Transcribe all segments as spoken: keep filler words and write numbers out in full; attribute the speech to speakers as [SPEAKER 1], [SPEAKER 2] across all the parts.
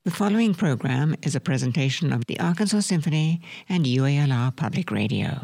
[SPEAKER 1] The following program is a presentation of the Arkansas Symphony and U A L R Public Radio.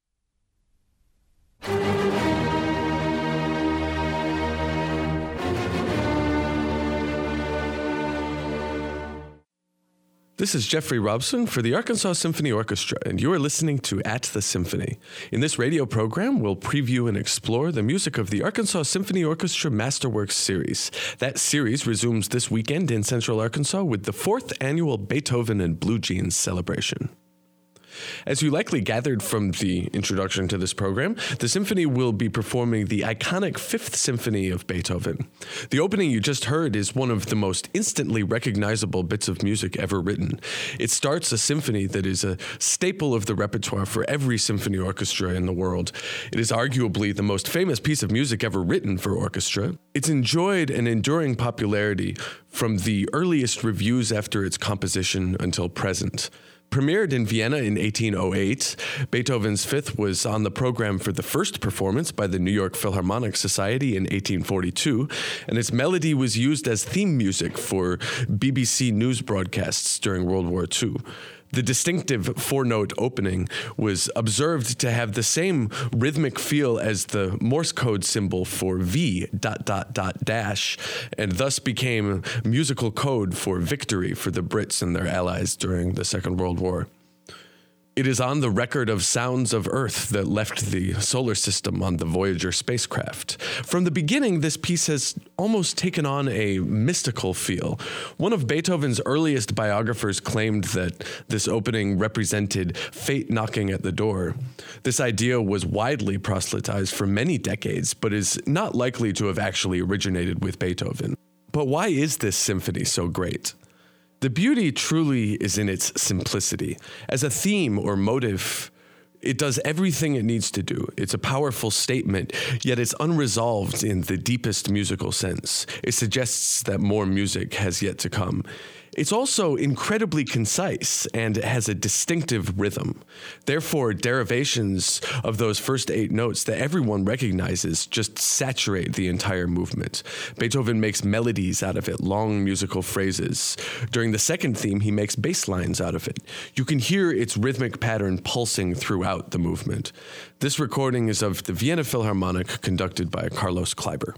[SPEAKER 2] This is Jeffrey Robson for the Arkansas Symphony Orchestra, and you are listening to At the Symphony. In this radio program, we'll preview and explore the music of the Arkansas Symphony Orchestra Masterworks series. That series resumes this weekend in Central Arkansas with the fourth annual Beethoven and Blue Jeans celebration. As you likely gathered from the introduction to this program, the symphony will be performing the iconic Fifth Symphony of Beethoven. The opening you just heard is one of the most instantly recognizable bits of music ever written. It starts a symphony that is a staple of the repertoire for every symphony orchestra in the world. It is arguably the most famous piece of music ever written for orchestra. It's enjoyed an enduring popularity from the earliest reviews after its composition until present. Premiered in Vienna in eighteen oh eight, Beethoven's Fifth was on the program for the first performance by the New York Philharmonic Society in eighteen forty-two, and its melody was used as theme music for B B C News broadcasts during World War Two. The distinctive four-note opening was observed to have the same rhythmic feel as the Morse code symbol for V, dot, dot, dot, dash, and thus became musical code for victory for the Brits and their allies during the Second World War. It is on the record of sounds of Earth that left the solar system on the Voyager spacecraft. From the beginning, this piece has almost taken on a mystical feel. One of Beethoven's earliest biographers claimed that this opening represented fate knocking at the door. This idea was widely proselytized for many decades, but is not likely to have actually originated with Beethoven. But why is this symphony so great? The beauty truly is in its simplicity. As a theme or motive, it does everything it needs to do. It's a powerful statement, yet it's unresolved in the deepest musical sense. It suggests that more music has yet to come. It's also incredibly concise and has a distinctive rhythm. Therefore, derivations of those first eight notes that everyone recognizes just saturate the entire movement. Beethoven makes melodies out of it, long musical phrases. During the second theme, he makes bass lines out of it. You can hear its rhythmic pattern pulsing throughout the movement. This recording is of the Vienna Philharmonic, conducted by Carlos Kleiber.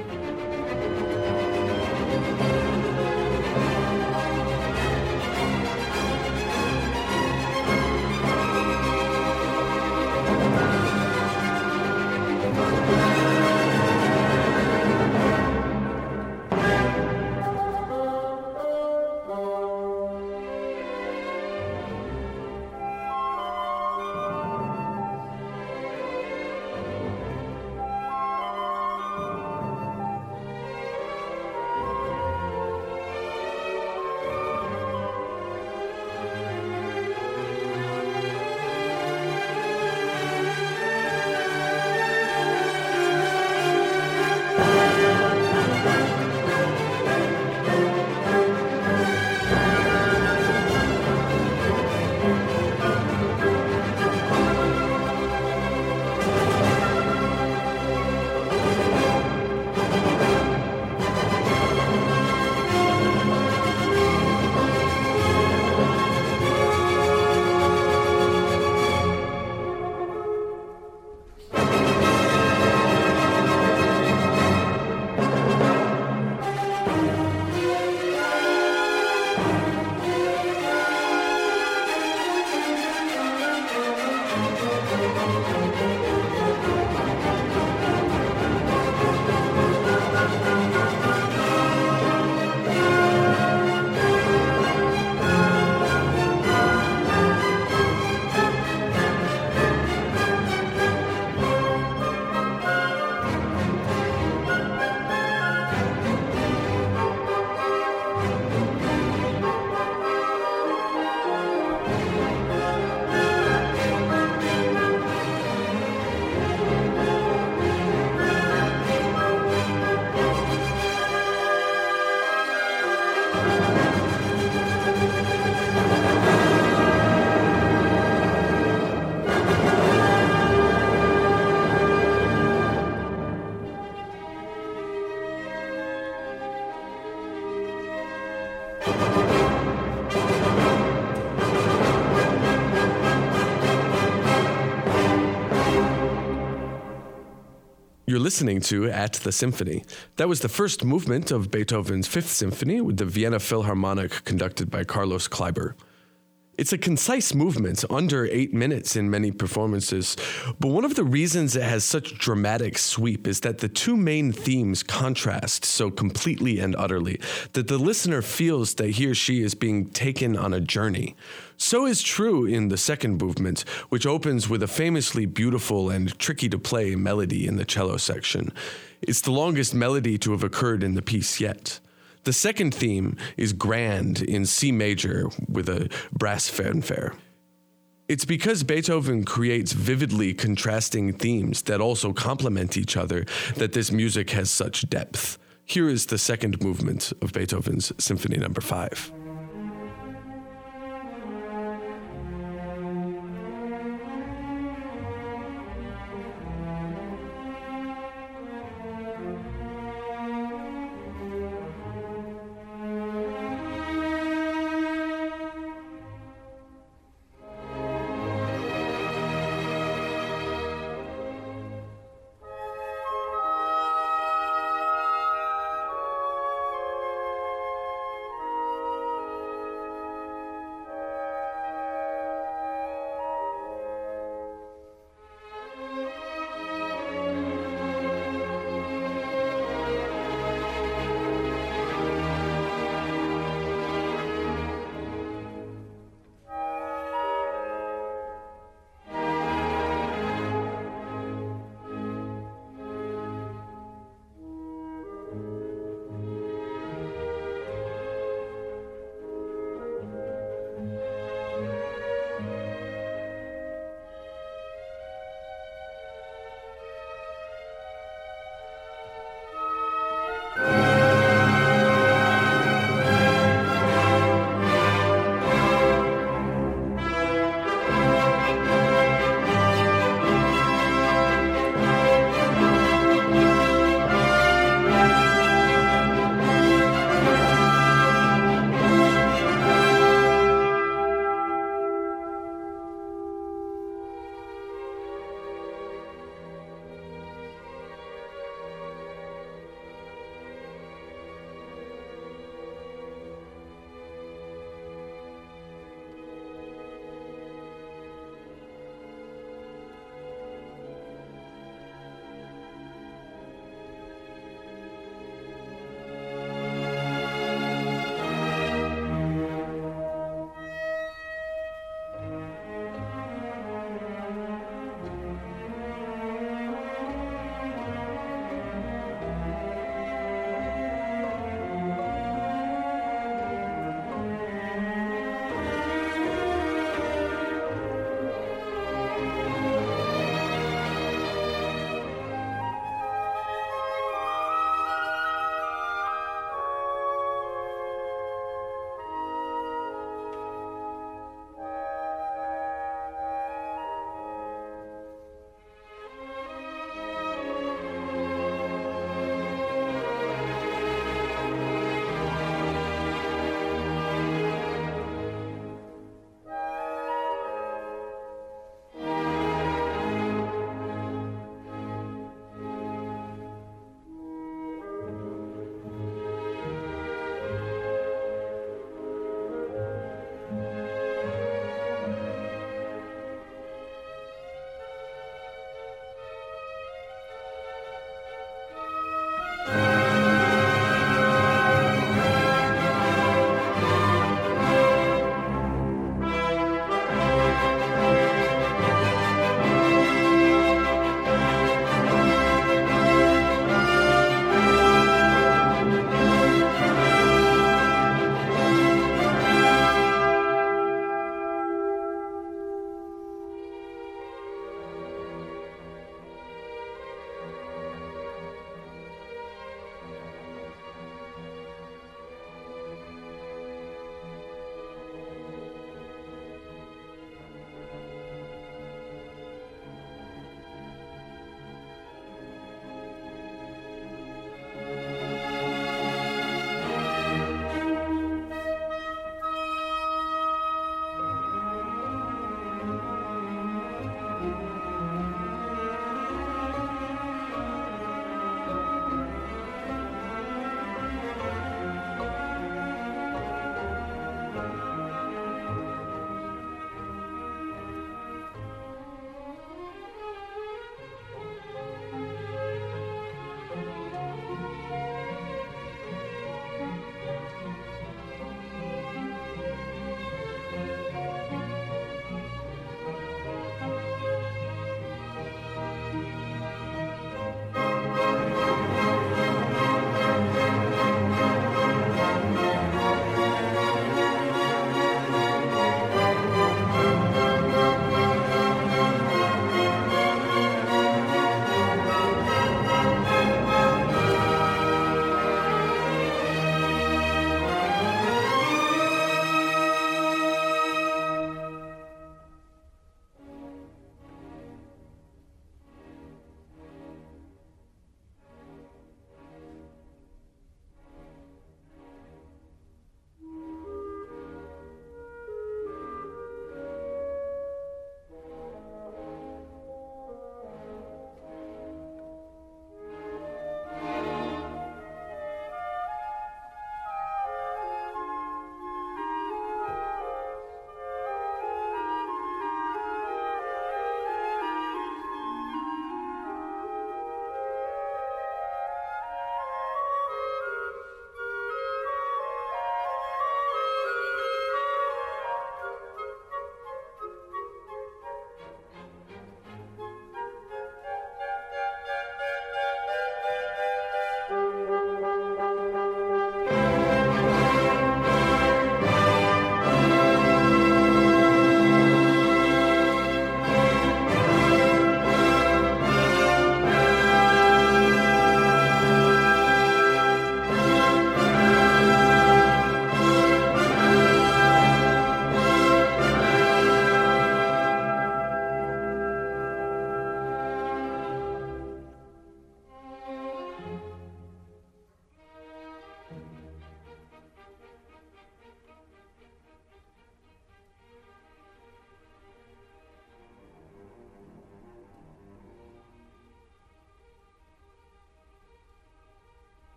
[SPEAKER 2] You're listening to At the Symphony. That was the first movement of Beethoven's Fifth Symphony with the Vienna Philharmonic conducted by Carlos Kleiber. It's a concise movement, under eight minutes in many performances, but one of the reasons it has such dramatic sweep is that the two main themes contrast so completely and utterly that the listener feels that he or she is being taken on a journey. So is true in the second movement, which opens with a famously beautiful and tricky-to-play melody in the cello section. It's the longest melody to have occurred in the piece yet. The second theme is grand in C major with a brass fanfare. It's because Beethoven creates vividly contrasting themes that also complement each other that this music has such depth. Here is the second movement of Beethoven's Symphony Number Five.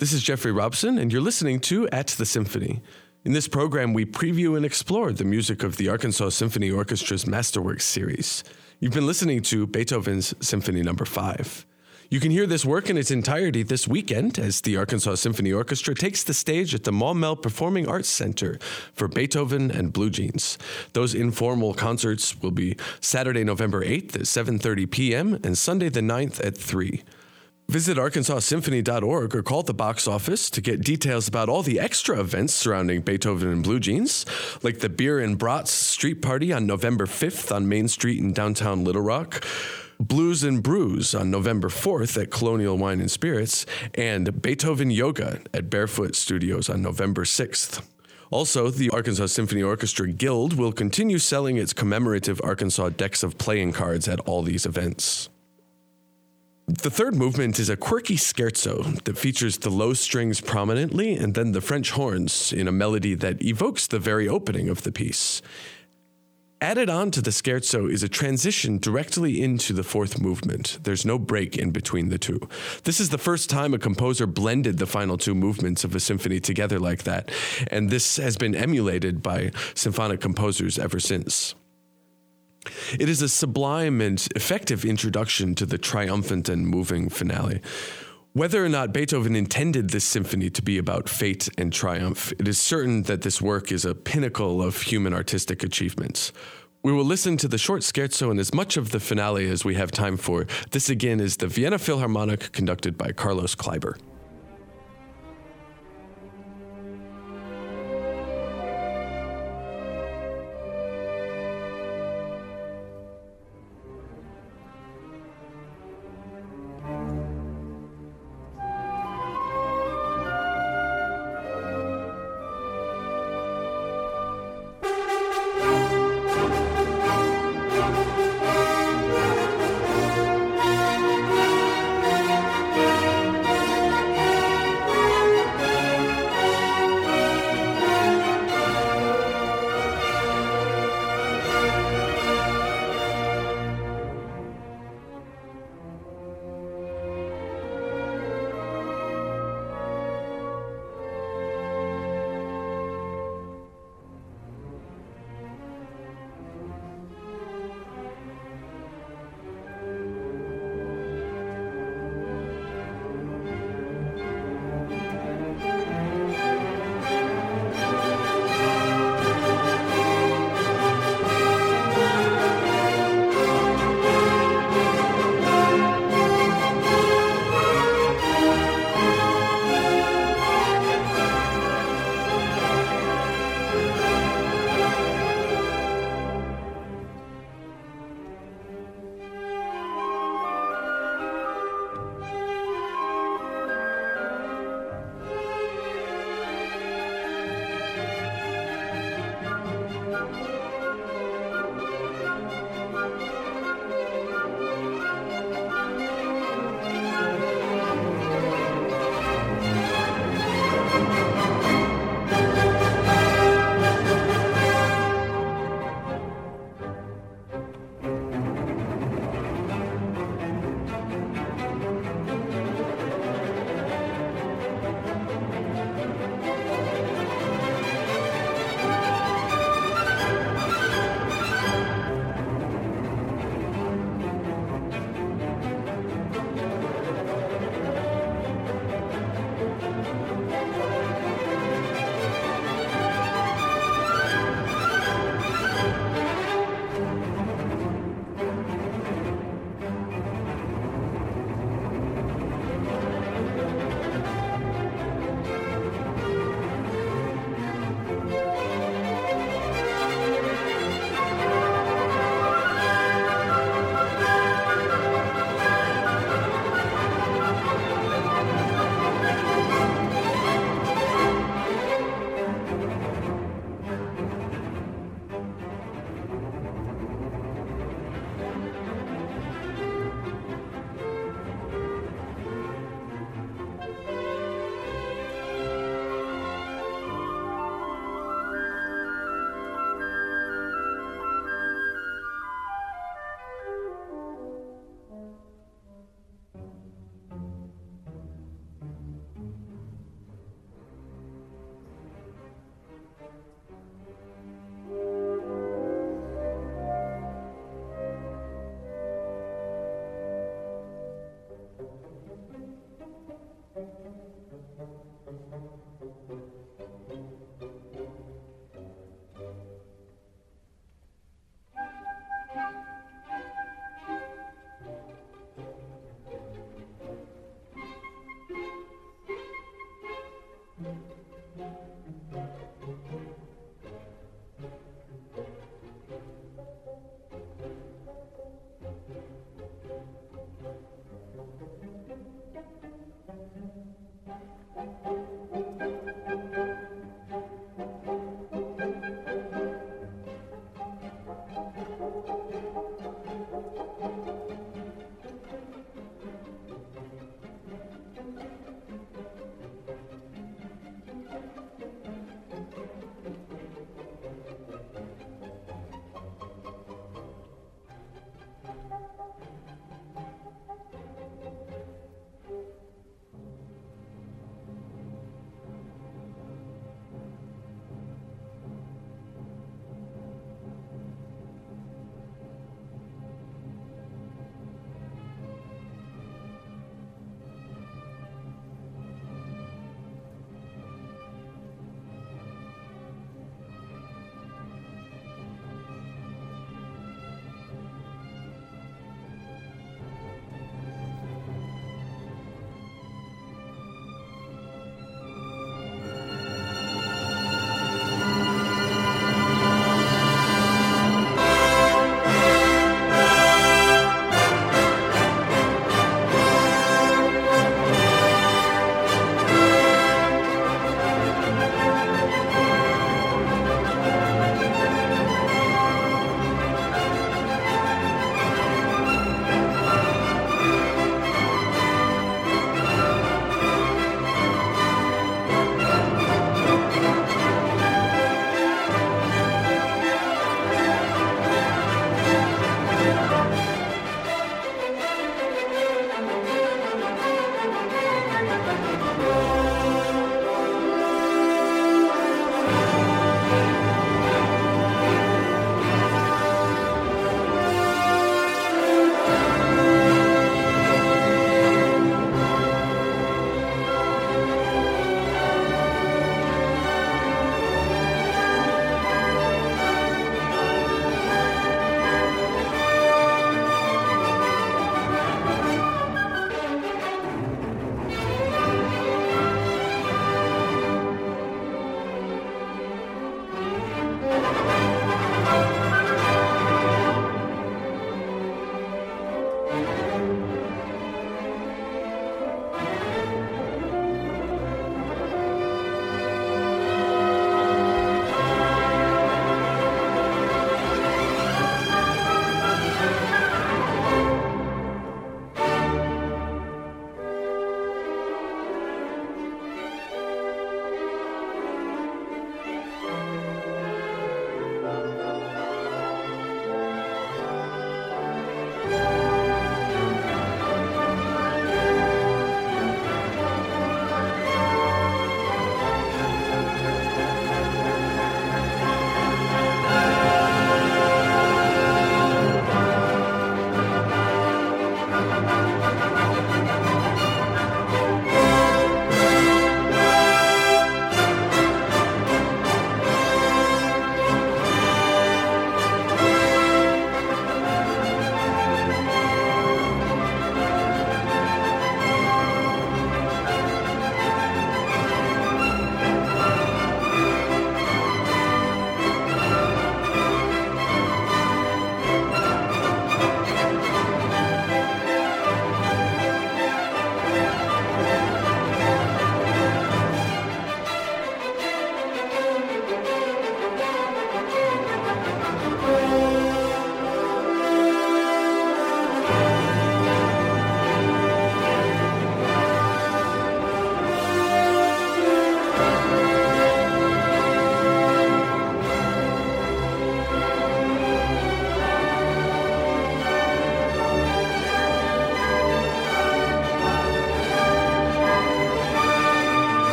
[SPEAKER 2] This is Jeffrey Robson, and you're listening to At the Symphony. In this program, we preview and explore the music of the Arkansas Symphony Orchestra's Masterworks series. You've been listening to Beethoven's Symphony Number five. You can hear this work in its entirety this weekend as the Arkansas Symphony Orchestra takes the stage at the Maumelle Performing Arts Center for Beethoven and Blue Jeans. Those informal concerts will be Saturday, November eighth at seven thirty p.m. and Sunday the ninth at three. Visit arkansas symphony dot org or call the box office to get details about all the extra events surrounding Beethoven and Blue Jeans, like the Beer and Brats Street Party on November fifth on Main Street in downtown Little Rock, Blues and Brews on November fourth at Colonial Wine and Spirits, and Beethoven Yoga at Barefoot Studios on November sixth. Also, the Arkansas Symphony Orchestra Guild will continue selling its commemorative Arkansas decks of playing cards at all these events. The third movement is a quirky scherzo that features the low strings prominently and then the French horns in a melody that evokes the very opening of the piece. Added on to the scherzo is a transition directly into the fourth movement. There's no break in between the two. This is the first time a composer blended the final two movements of a symphony together like that, and this has been emulated by symphonic composers ever since. It is a sublime and effective introduction to the triumphant and moving finale. Whether or not Beethoven intended this symphony to be about fate and triumph, it is certain that this work is a pinnacle of human artistic achievements. We will listen to the short scherzo and as much of the finale as we have time for. This again is the Vienna Philharmonic conducted by Carlos Kleiber.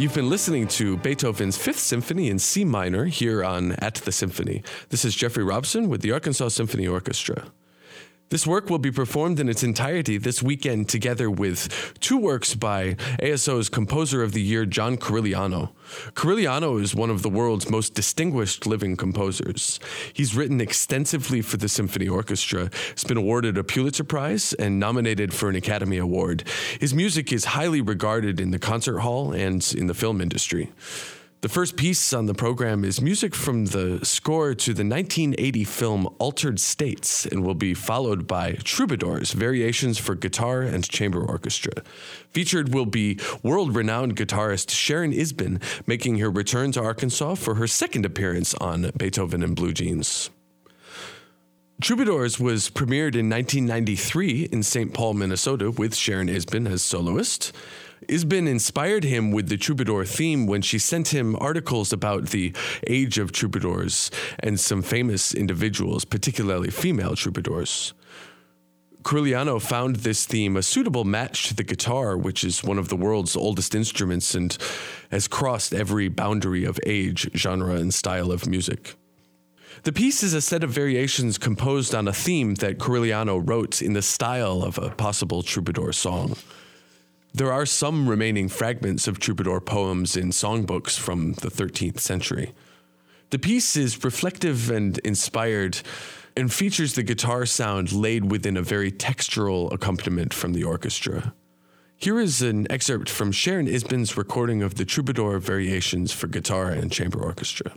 [SPEAKER 2] You've been listening to Beethoven's Fifth Symphony in C minor here on At the Symphony. This is Jeffrey Robson with the Arkansas Symphony Orchestra. This work will be performed in its entirety this weekend together with two works by A S O's Composer of the Year, John Corigliano. Corigliano is one of the world's most distinguished living composers. He's written extensively for the symphony orchestra, has been awarded a Pulitzer Prize, and nominated for an Academy Award. His music is highly regarded in the concert hall and in the film industry. The first piece on the program is music from the score to the nineteen eighty film Altered States and will be followed by Troubadours, Variations for Guitar and Chamber Orchestra. Featured will be world-renowned guitarist Sharon Isbin, making her return to Arkansas for her second appearance on Beethoven and Blue Jeans. Troubadours was premiered in nineteen ninety-three in Saint Paul, Minnesota, with Sharon Isbin as soloist. Isbin inspired him with the troubadour theme when she sent him articles about the age of troubadours and some famous individuals, particularly female troubadours. Corigliano found this theme a suitable match to the guitar, which is one of the world's oldest instruments and has crossed every boundary of age, genre, and style of music. The piece is a set of variations composed on a theme that Corigliano wrote in the style of a possible troubadour song. There are some remaining fragments of troubadour poems in songbooks from the thirteenth century. The piece is reflective and inspired and features the guitar sound laid within a very textural accompaniment from the orchestra. Here is an excerpt from Sharon Isbin's recording of the Troubadour Variations for Guitar and Chamber Orchestra.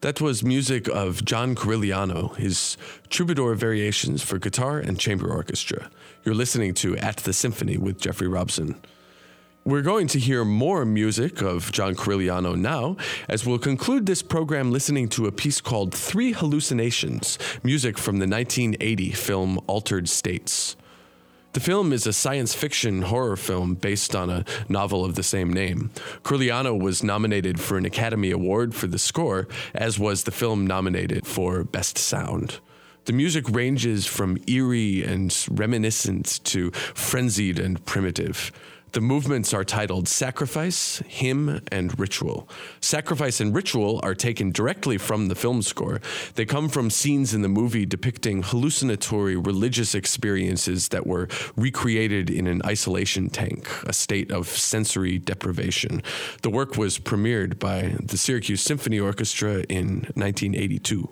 [SPEAKER 2] That was music of John Corigliano, his Troubadour Variations for Guitar and Chamber Orchestra. You're listening to At the Symphony with Jeffrey Robson. We're going to hear more music of John Corigliano now, as we'll conclude this program listening to a piece called Three Hallucinations, music from the nineteen eighty film Altered States. The film is a science fiction horror film based on a novel of the same name. Corigliano was nominated for an Academy Award for the score, as was the film nominated for Best Sound. The music ranges from eerie and reminiscent to frenzied and primitive. The movements are titled Sacrifice, Hymn, and Ritual. Sacrifice and Ritual are taken directly from the film score. They come from scenes in the movie depicting hallucinatory religious experiences that were recreated in an isolation tank, a state of sensory deprivation. The work was premiered by the Syracuse Symphony Orchestra in nineteen eighty-two.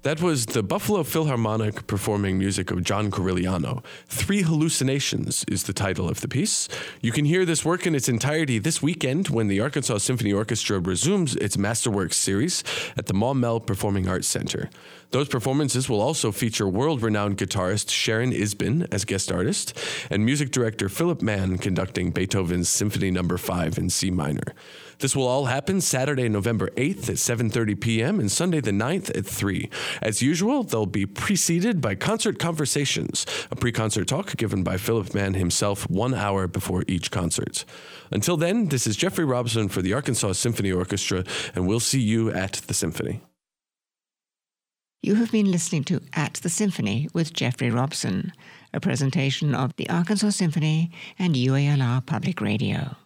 [SPEAKER 2] That was the Buffalo Philharmonic performing music of John Corigliano. Three Hallucinations is the title of the piece. You can hear this work in its entirety this weekend when the Arkansas Symphony Orchestra resumes its Masterworks series at the Maumelle Performing Arts Center. Those performances will also feature world-renowned guitarist Sharon Isbin as guest artist and music director Philip Mann conducting Beethoven's Symphony Number five in C minor. This will all happen Saturday, November eighth at seven thirty p.m. and Sunday the ninth at three. As usual, they'll be preceded by concert conversations, a pre-concert talk given by Philip Mann himself one hour before each concert. Until then, this is Jeffrey Robson for the Arkansas Symphony Orchestra, and we'll see you at the Symphony.
[SPEAKER 1] You have been listening to At the Symphony with Jeffrey Robson, a presentation of the Arkansas Symphony and U A L R Public Radio.